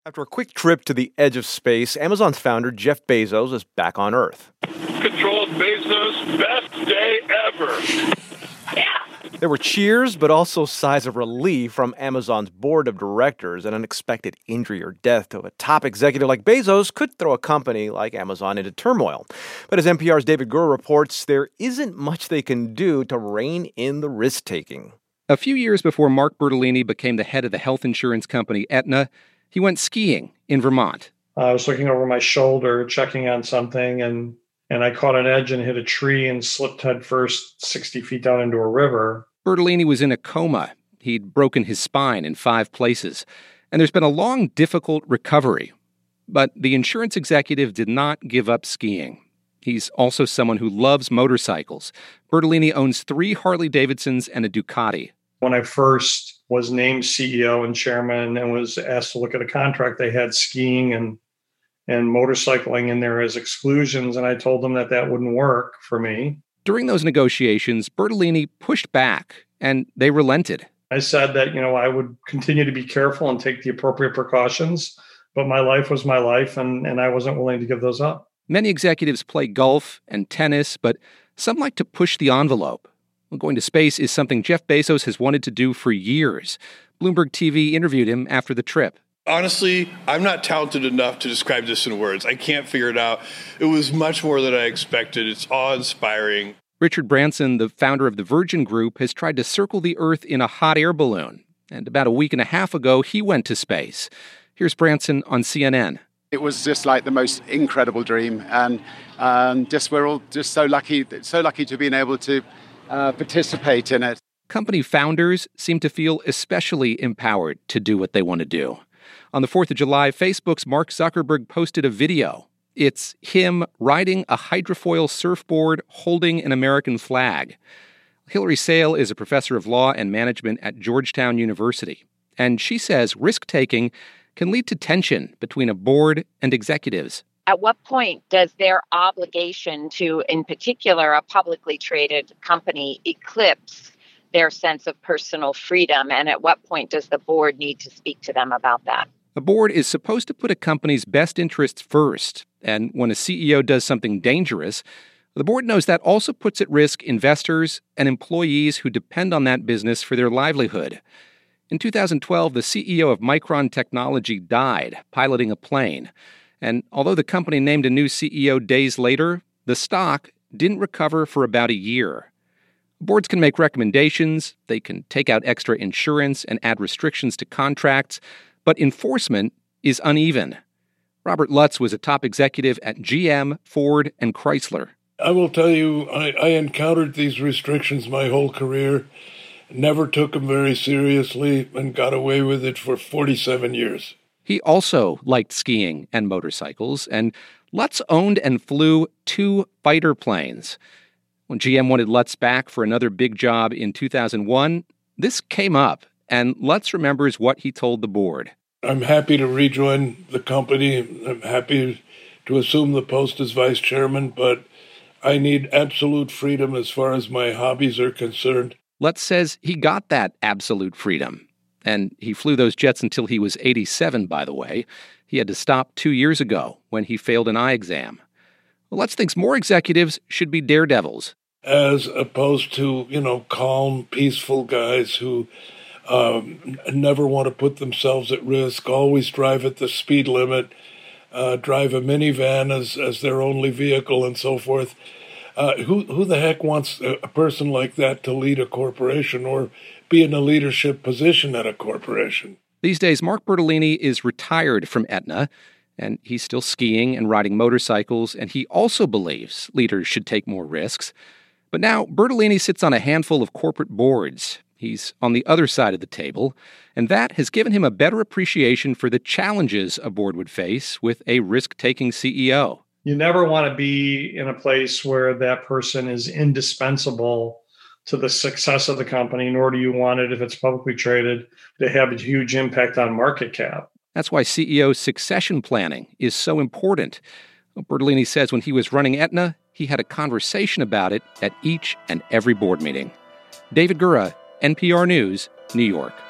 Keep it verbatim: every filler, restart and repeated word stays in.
After a quick trip to the edge of space, Amazon's founder Jeff Bezos is back on Earth. Controlled Bezos, best day ever. Yeah. There were cheers, but also sighs of relief from Amazon's board of directors. An unexpected injury or death to a top executive like Bezos could throw a company like Amazon into turmoil. But as N P R's David Gura reports, there isn't much they can do to rein in the risk-taking. A few years before Mark Bertolini became the head of the health insurance company Aetna, he went skiing in Vermont. I was looking over my shoulder, checking on something, and and I caught an edge and hit a tree and slipped headfirst sixty feet down into a river. Bertolini was in a coma. He'd broken his spine in five places, and there's been a long, difficult recovery. But the insurance executive did not give up skiing. He's also someone who loves motorcycles. Bertolini owns three Harley-Davidsons and a Ducati. When I first was named C E O and chairman and was asked to look at a contract, they had skiing and and motorcycling in there as exclusions, and I told them that that wouldn't work for me. During those negotiations, Bertolini pushed back, and they relented. I said that, you know, I would continue to be careful and take the appropriate precautions, but my life was my life, and, and I wasn't willing to give those up. Many executives play golf and tennis, but some like to push the envelope. Well, going to space is something Jeff Bezos has wanted to do for years. Bloomberg T V interviewed him after the trip. Honestly, I'm not talented enough to describe this in words. I can't figure it out. It was much more than I expected. It's awe-inspiring. Richard Branson, the founder of the Virgin Group, has tried to circle the Earth in a hot air balloon. And about a week and a half ago, he went to space. Here's Branson on C N N. It was just like the most incredible dream. And um, just we're all just so lucky, so lucky to have been able to uh, participate in it. Company founders seem to feel especially empowered to do what they want to do. On the fourth of July, Facebook's Mark Zuckerberg posted a video. It's him riding a hydrofoil surfboard holding an American flag. Hilary Sale is a professor of law and management at Georgetown University, and she says risk-taking can lead to tension between a board and executives. At what point does their obligation to, in particular, a publicly traded company eclipse their sense of personal freedom? And at what point does the board need to speak to them about that? A board is supposed to put a company's best interests first. And when a C E O does something dangerous, the board knows that also puts at risk investors and employees who depend on that business for their livelihood. In two thousand twelve, the C E O of Micron Technology died piloting a plane. And although the company named a new C E O days later, the stock didn't recover for about a year. Boards can make recommendations, they can take out extra insurance and add restrictions to contracts, but enforcement is uneven. Robert Lutz was a top executive at G M, Ford, and Chrysler. I will tell you, I, I encountered these restrictions my whole career, never took them very seriously, and got away with it for forty-seven years. He also liked skiing and motorcycles, and Lutz owned and flew two fighter planes. When G M wanted Lutz back for another big job in two thousand one, this came up, and Lutz remembers what he told the board. I'm happy to rejoin the company. I'm happy to assume the post as vice chairman, but I need absolute freedom as far as my hobbies are concerned. Lutz says he got that absolute freedom. And he flew those jets until he was eighty-seven, by the way. He had to stop two years ago when he failed an eye exam. Lutz thinks more executives should be daredevils. As opposed to, you know, calm, peaceful guys who um, never want to put themselves at risk, always drive at the speed limit, uh, drive a minivan as, as their only vehicle and so forth. Uh, who, who the heck wants a, a person like that to lead a corporation or be in a leadership position at a corporation? These days, Mark Bertolini is retired from Aetna, and he's still skiing and riding motorcycles, and he also believes leaders should take more risks. But now, Bertolini sits on a handful of corporate boards. He's on the other side of the table, and that has given him a better appreciation for the challenges a board would face with a risk-taking C E O. You never want to be in a place where that person is indispensable to the success of the company, nor do you want it, if it's publicly traded, to have a huge impact on market cap. That's why C E O succession planning is so important. Bertolini says when he was running Aetna, he had a conversation about it at each and every board meeting. David Gura, N P R News, New York.